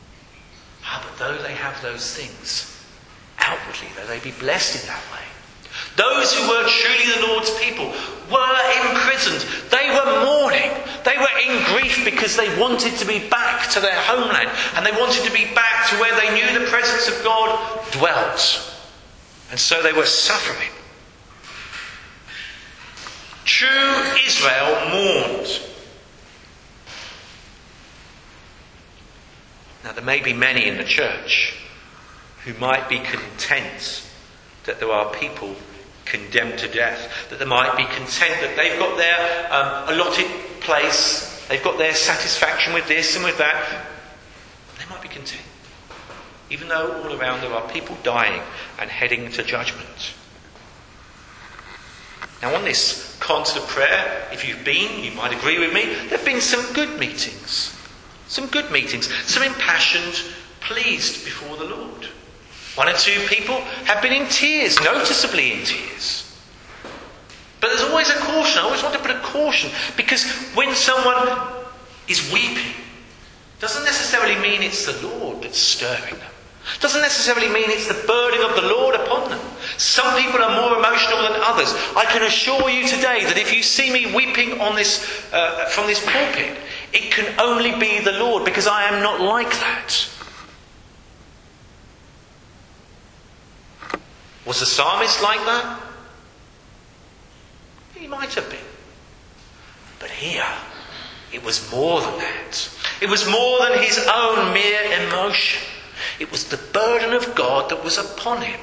Ah, but though they have those things, outwardly, though they be blessed in that way, Those who were truly the Lord's people were imprisoned. They were mourning. They were in grief because they wanted to be back to their homeland. And they wanted to be back to where they knew the presence of God dwelt. And so they were suffering. True Israel mourned. Now there may be many in the church who might be content that there are people condemned to death, that they might be content that they've got their um, allotted place, they've got their satisfaction with this and with that. They might be content, even though all around there are people dying and heading to judgment. Now on this concert of prayer, if you've been, you might agree with me, there have been some good meetings. Some good meetings, some impassioned, pleased before the Lord. One or two people have been in tears, noticeably in tears. But there's always a caution. I always want to put a caution, because when someone is weeping, doesn't necessarily mean it's the Lord that's stirring them. Doesn't necessarily mean it's the burden of the Lord upon them. Some people are more emotional than others. I can assure you today that if you see me weeping on this uh, from this pulpit, it can only be the Lord, because I am not like that. Was the psalmist like that? He might have been. But here, it was more than that. It was more than his own mere emotion. It was the burden of God that was upon him.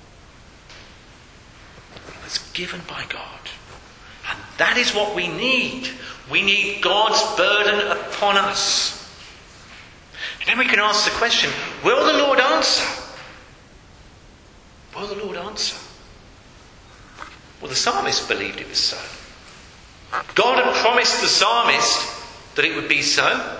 It was given by God. And that is what we need. We need God's burden upon us. And then we can ask the question, will the Lord answer? Will the Lord answer? Well, the psalmist believed it was so. God had promised the psalmist that it would be so.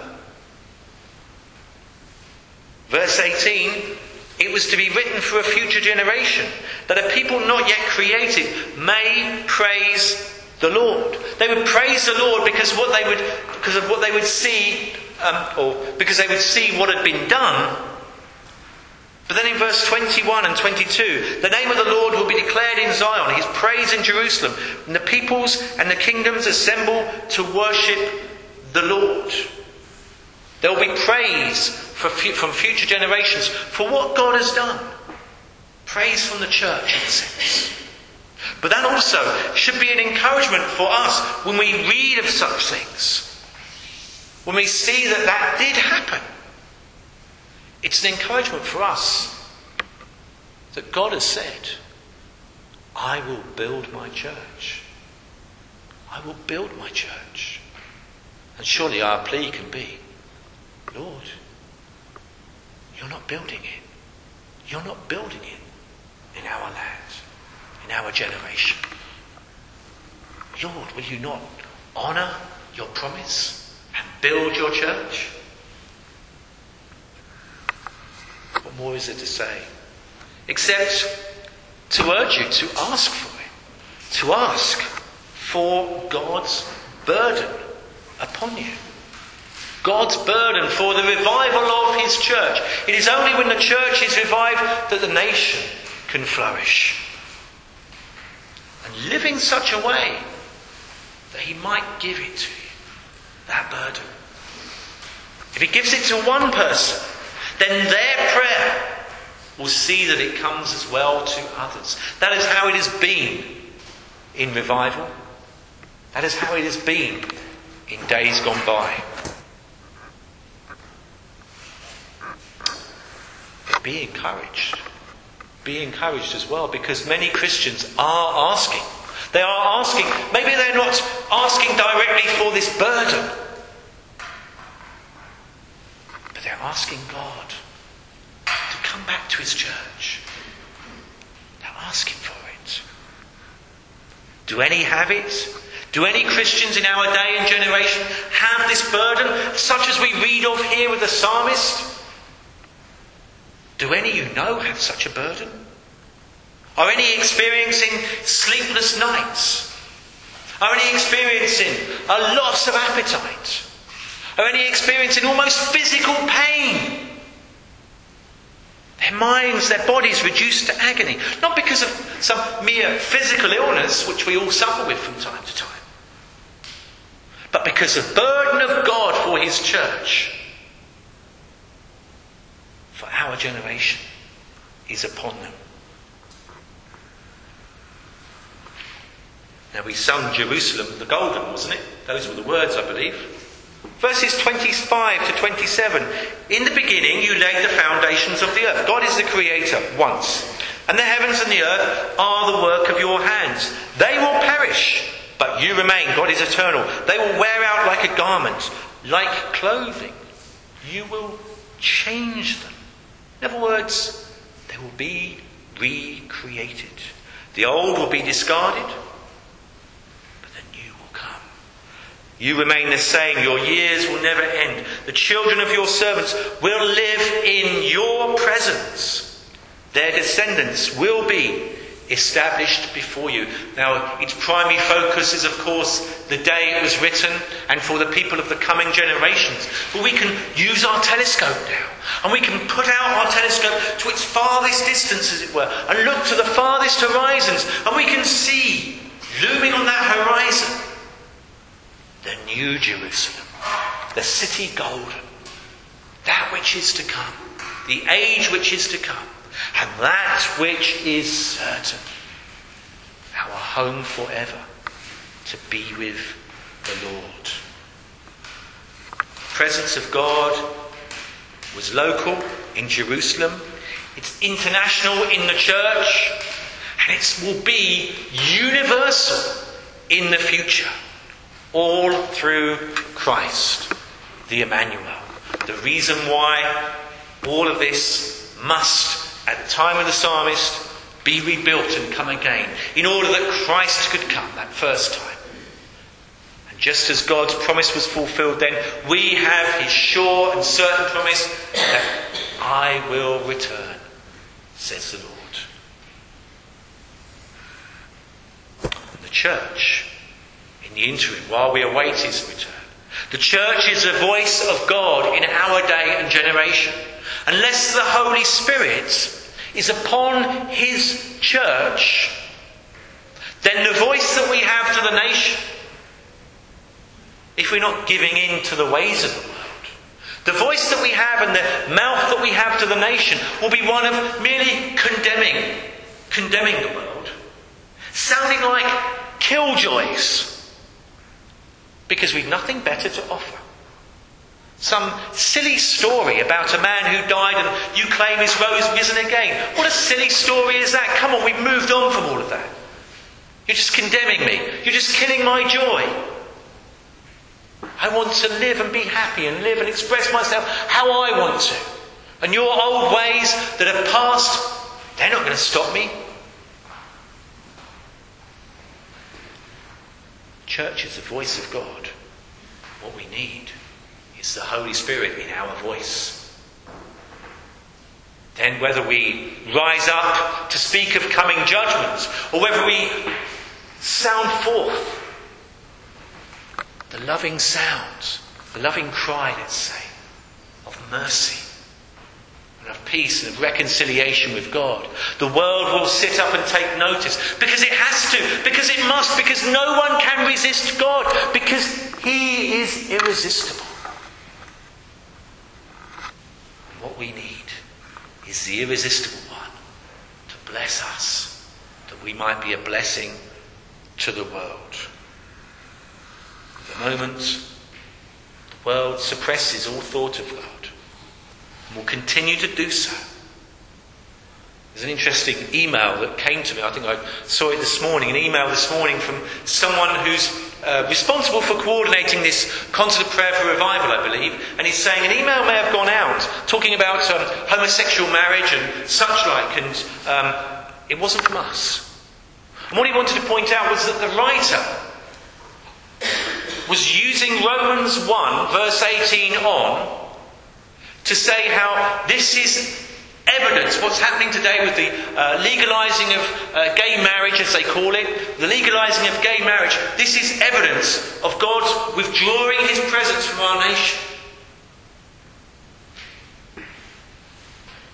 Verse eighteen, it was to be written for a future generation, that a people not yet created may praise the Lord. They would praise the Lord because what they would, because of what they would see, um, or because they would see what had been done. But then in verse twenty-one and twenty-two, the name of the Lord will be declared in Zion, his praise in Jerusalem, and the peoples and the kingdoms assemble to worship the Lord. There will be praise for, from future generations for what God has done. Praise from the church, in a sense. But that also should be an encouragement for us when we read of such things. When we see that that did happen. It's an encouragement for us that God has said, I will build my church. I will build my church. And surely our plea can be, Lord, you're not building it. You're not building it in our land, in our generation. Lord, will you not honour your promise and build your church? What more is there to say? Except to urge you to ask for it. To ask for God's burden upon you. God's burden for the revival of his church. It is only when the church is revived that the nation can flourish. And live in such a way that he might give it to you, that burden. If he gives it to one person, then their prayer will see that it comes as well to others. That is how it has been in revival. That is how it has been in days gone by. But be encouraged. Be encouraged as well, because many Christians are asking. They are asking, maybe they're not asking directly for this burden, but they're asking God to come back to his church. They're asking for it. Do any have it? Do any Christians in our day and generation have this burden, such as we read of here with the psalmist? Do any you know have such a burden? Are any experiencing sleepless nights? Are any experiencing a loss of appetite? Are any experiencing almost physical pain? Their minds, their bodies reduced to agony. Not because of some mere physical illness, which we all suffer with from time to time, but because the burden of God for his church, for our generation, is upon them. Now we sung Jerusalem the Golden, wasn't it? Those were the words, I believe. Verses twenty-five to twenty-seven. In the beginning you laid the foundations of the earth. God is the creator once. And the heavens and the earth are the work of your hands. They will perish, but you remain. God is eternal. They will wear out like a garment, like clothing. You will change them. In other words, they will be recreated. The old will be discarded, but the new will come. You remain the same. Your years will never end. The children of your servants will live in your presence. Their descendants will be established before you. Now, its primary focus is, of course, the day it was written and for the people of the coming generations. But we can use our telescope now, and we can put out our telescope to its farthest distance, as it were, and look to the farthest horizons, and we can see, looming on that horizon, the new Jerusalem, the city golden, that which is to come, the age which is to come, and that which is certain, our home forever, to be with the Lord. The presence of God was local in Jerusalem, it's international in the church, and it will be universal in the future, all through Christ, the Emmanuel. The reason why all of this must, at the time of the psalmist, be rebuilt and come again, in order that Christ could come that first time. And just as God's promise was fulfilled then, we have his sure and certain promise that I will return, says the Lord. And the church, in the interim, while we await his return, the church is the voice of God in our day and generation. Unless the Holy Spirit is upon his church, then the voice that we have to the nation, if we're not giving in to the ways of the world, the voice that we have and the mouth that we have to the nation will be one of merely condemning, condemning the world, sounding like killjoys, because we've nothing better to offer. Some silly story about a man who died and you claim is rose risen again. What a silly story is that? Come on, we've moved on from all of that. You're just condemning me. You're just killing my joy. I want to live and be happy and live and express myself how I want to. And your old ways that have passed, they're not going to stop me. Church is the voice of God. What we need is the Holy Spirit in our voice. Then whether we rise up to speak of coming judgments, or whether we sound forth the loving sound, the loving cry, let's say, of mercy and of peace and of reconciliation with God, the world will sit up and take notice, because it has to, because it must, because no one can resist God, because he is irresistible. What we need is the irresistible one to bless us, that we might be a blessing to the world. At the moment, the world suppresses all thought of God and will continue to do so. There's an interesting email that came to me. I think I saw it this morning, an email this morning from someone who's uh, responsible for coordinating this concert of prayer for revival, I believe. And he's saying an email may have gone out talking about um, homosexual marriage and such like, and um, it wasn't from us. And what he wanted to point out was that the writer was using Romans one, verse eighteen on, to say how this is evidence, what's happening today with the uh, legalising of uh, gay marriage, as they call it, the legalising of gay marriage, this is evidence of God withdrawing his presence from our nation.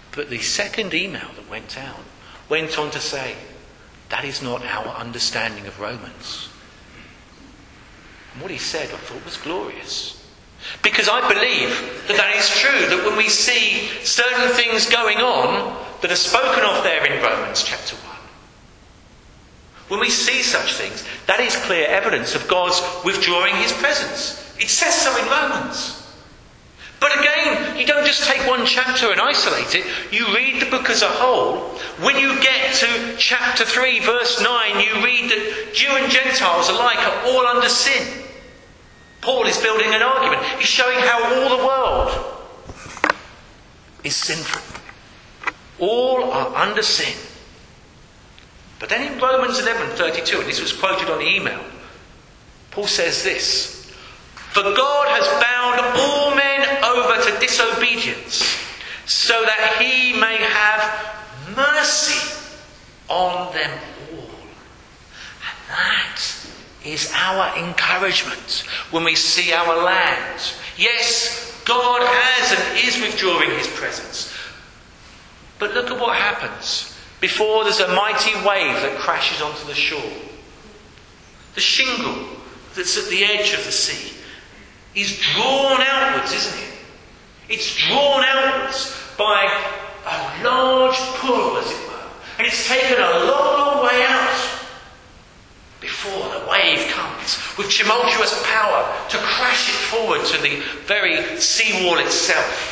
But the second email that went out went on to say, that is not our understanding of Romans. And what he said I thought was glorious. Because I believe that that is true, that when we see certain things going on that are spoken of there in Romans chapter one, when we see such things, that is clear evidence of God's withdrawing his presence. It says so in Romans. But again, you don't just take one chapter and isolate it. You read the book as a whole. When you get to chapter three, verse nine, you read that Jew and Gentiles alike are all under sin. Paul is building an argument. He's showing how all the world is sinful. All are under sin. But then in Romans eleven thirty-two, and this was quoted on the email, Paul says this: for God has bound all men over to disobedience, so that he may have mercy on them all. And that is our encouragement when we see our land. Yes, God has and is withdrawing his presence. But look at what happens before there's a mighty wave that crashes onto the shore. The shingle that's at the edge of the sea is drawn outwards, isn't it? It's drawn outwards by a large pull, as it were. And it's taken a long, long way out before the wave comes with tumultuous power to crash it forward to the very seawall itself.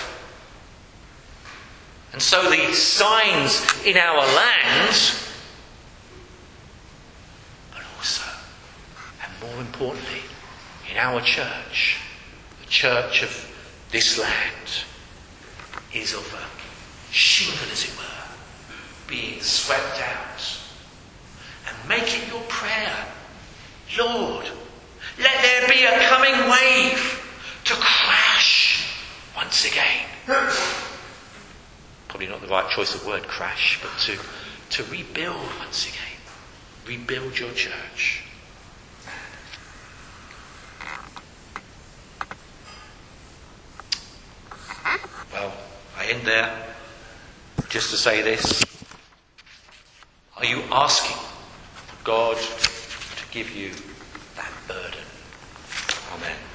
And so the signs in our land, but also, and more importantly, in our church, the church of this land, is of a shingle, as it were, being swept out. And make it your prayer, Lord, let there be a coming wave to crash once again. Probably not the right choice of word, crash, but to, to rebuild once again. Rebuild your church. Well, I end there just to say this. Are you asking God to give you that burden? Amen.